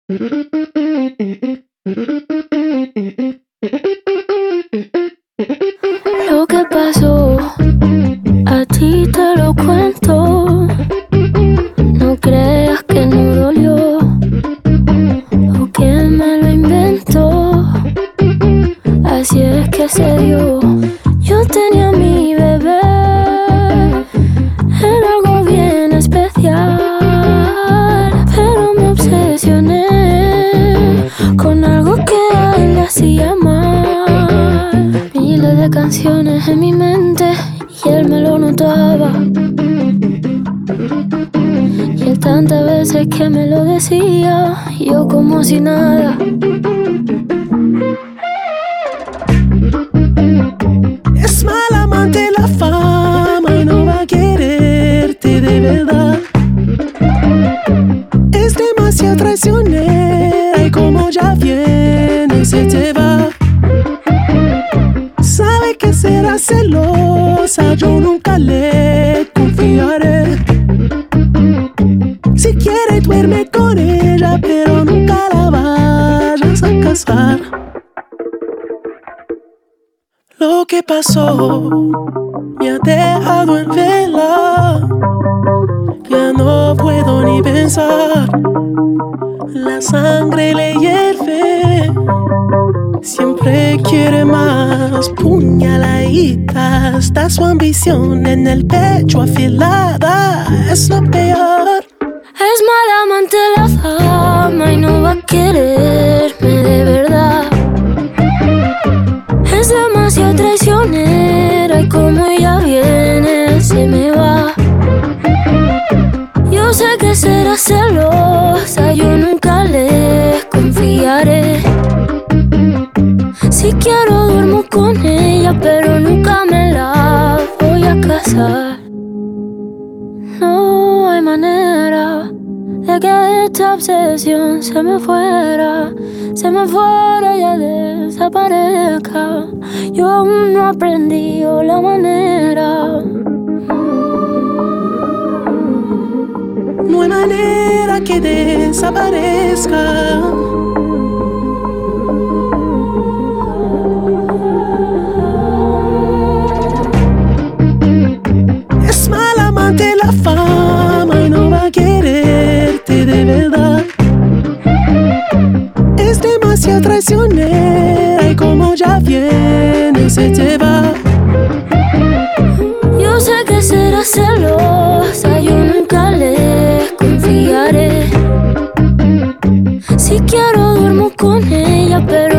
Lo que pasó, a ti te lo cuento. No creas que no dolió o que me lo inventó. Así es que se dio. Yo tenía a mi bebé, era algo bien especial, pero me obsesioné con algo que a él le hacía mal. Miles de canciones en mi mente y él me lo notaba. Y él tantas veces que me lo decía, yo como si nada. Es mal amante la fama y no va a quererte de verdad. Es demasiado traicionera y como ya viene se te va. Sabe que será celosa, yo nunca le confiaré. Si quiere duerme con ella, pero nunca la vayas a casar. Lo que pasó me ha dejado en vela. Ya no puedo ni pensar. La sangre le hierve. Siempre quiere más. Puñaladita. Está su ambición en el pecho afilada. Es lo peor. Es mala amante la fama y no va a quererme de verdad. Es demasiado traicionera y como ella viene se me va. Yo sé que será celosa, yo nunca le confiaré. Si quiero duermo con ella, pero nunca me la voy a casar. No hay manera de que esta obsesión se me fuera y ya desaparezca. Yo aún no aprendí la manera. No hay manera que desaparezca. Es mal amante la fama y no va a quererte de verdad. Es demasiado traicionera y como ya viene se te va. Yo sé que será celosa, yo nunca le confiaré. Si quiero duermo con ella, pero